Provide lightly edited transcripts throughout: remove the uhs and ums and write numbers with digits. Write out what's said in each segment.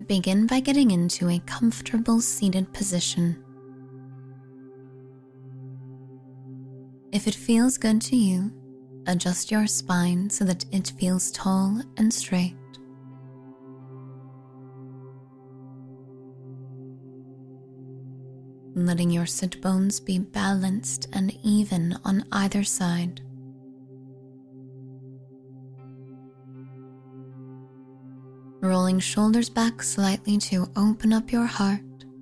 Begin by getting into a comfortable seated position. If it feels good to you, adjust your spine so that it feels tall and straight. Letting your sit bones be balanced and even on either side. Rolling shoulders back slightly to open up your heart.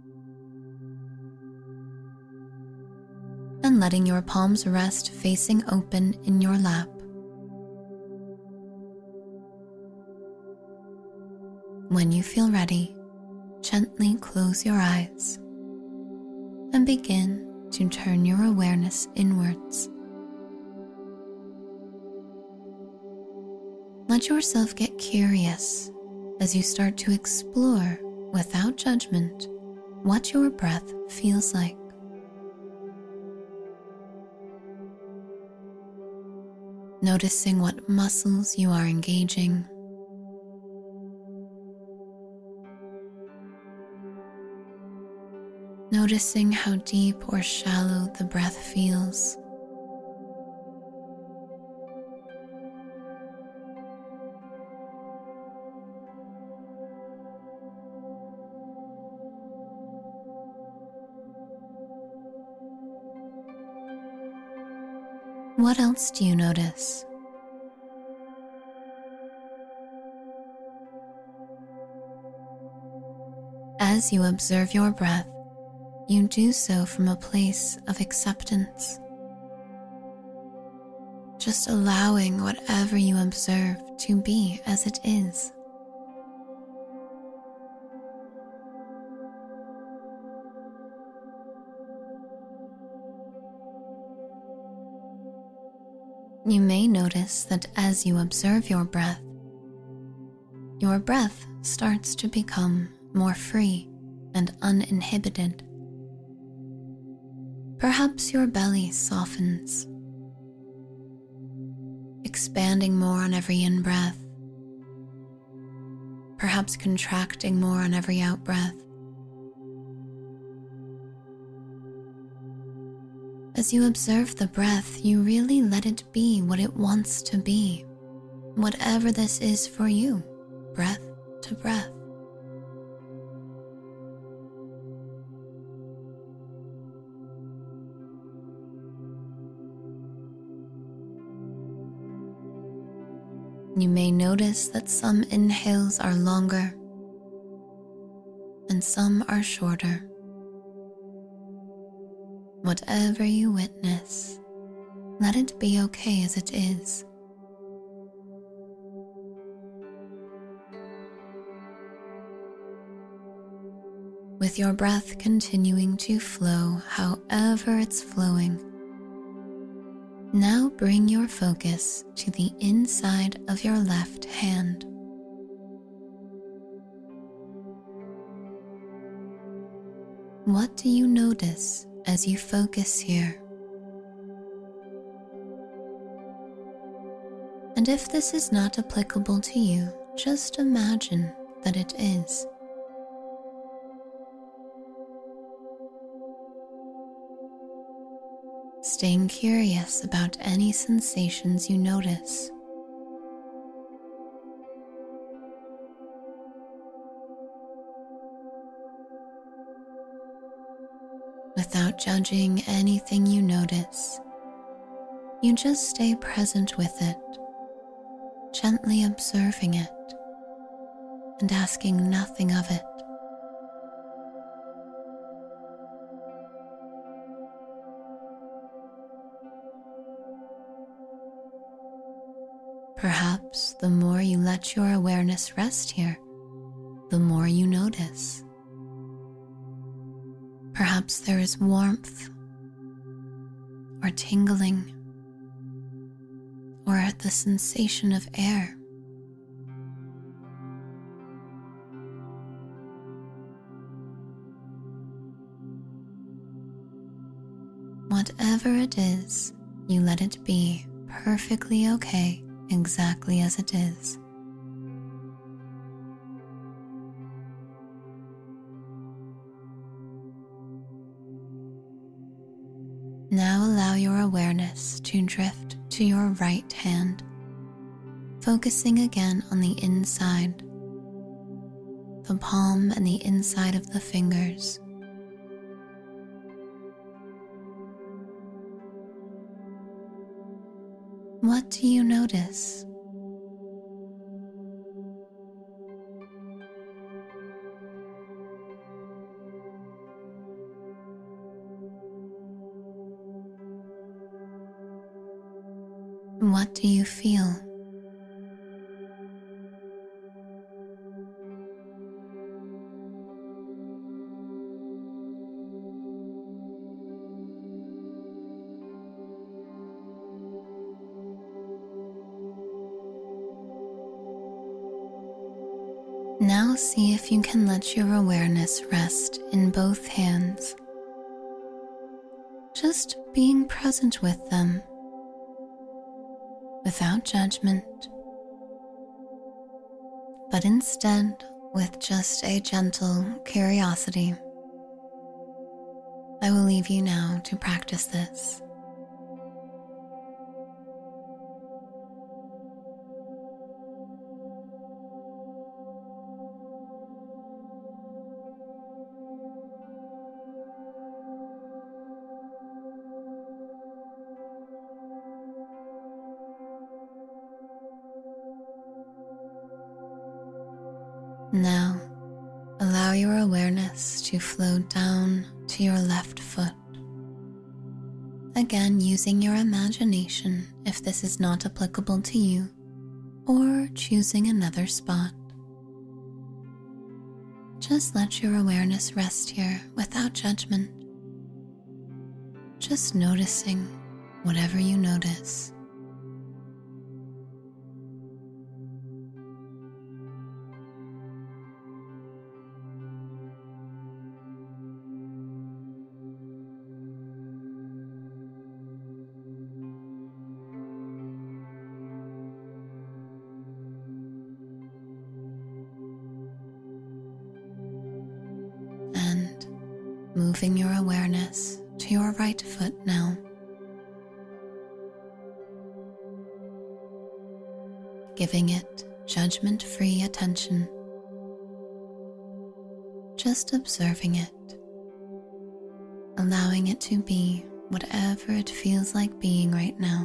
And letting your palms rest facing open in your lap. When you feel ready, gently close your eyes and begin to turn your awareness inwards. Let yourself get curious as you start to explore, without judgment, what your breath feels like. Noticing what muscles you are engaging. Noticing how deep or shallow the breath feels. What else do you notice? As you observe your breath, you do so from a place of acceptance. Just allowing whatever you observe to be as it is. You may notice that as you observe your breath starts to become more free and uninhibited. Perhaps your belly softens, expanding more on every in-breath, perhaps contracting more on every out-breath. As you observe the breath, you really let it be what it wants to be, whatever this is for you, breath to breath. You may notice that some inhales are longer and some are shorter. Whatever you witness, let it be okay as it is. With your breath continuing to flow however it's flowing, now bring your focus to the inside of your left hand. What do you notice as you focus here? And if this is not applicable to you, just imagine that it is. Staying curious about any sensations you notice. Without judging anything you notice, you just stay present with it, gently observing it and asking nothing of it. Perhaps the more you let your awareness rest here, the more you notice. Perhaps there is warmth or tingling or the sensation of air. Whatever it is, you let it be perfectly okay exactly as it is. Now allow your awareness to drift to your right hand, focusing again on the inside, the palm and the inside of the fingers. What do you notice? What do you feel? Now see if you can let your awareness rest in both hands, just being present with them, without judgment, but instead with just a gentle curiosity. I will leave you now to practice this. Now, allow your awareness to flow down to your left foot. Again, using your imagination if this is not applicable to you, or choosing another spot. Just let your awareness rest here without judgment. Just noticing whatever you notice. Moving your awareness to your right foot now. Giving it judgment-free attention. Just observing it. Allowing it to be whatever it feels like being right now.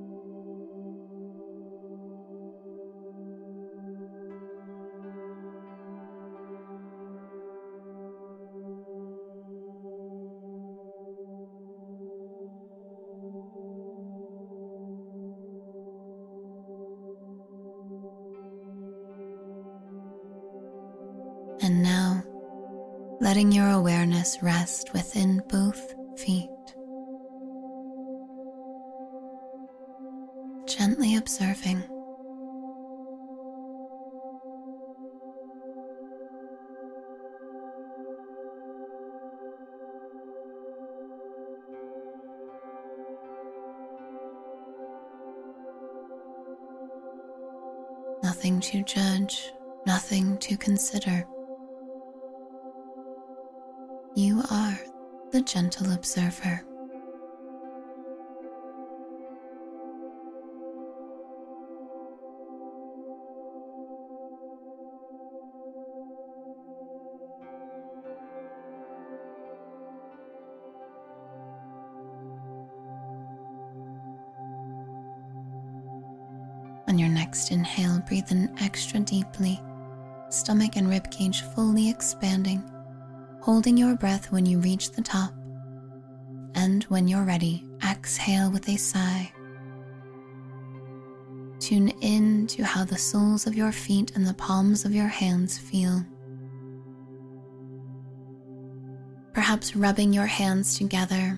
And now, letting your awareness rest within both feet. Gently observing. Nothing to judge, nothing to consider. You are the gentle observer. On your next inhale, breathe in extra deeply, stomach and ribcage fully expanding, holding your breath when you reach the top. And when you're ready, exhale with a sigh. Tune in to how the soles of your feet and the palms of your hands feel. Perhaps rubbing your hands together,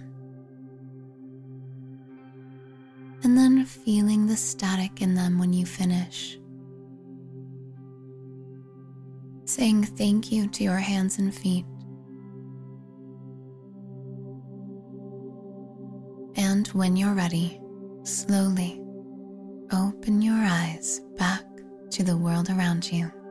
and then feeling the static in them when you finish. Saying thank you to your hands and feet. And when you're ready, slowly open your eyes back to the world around you.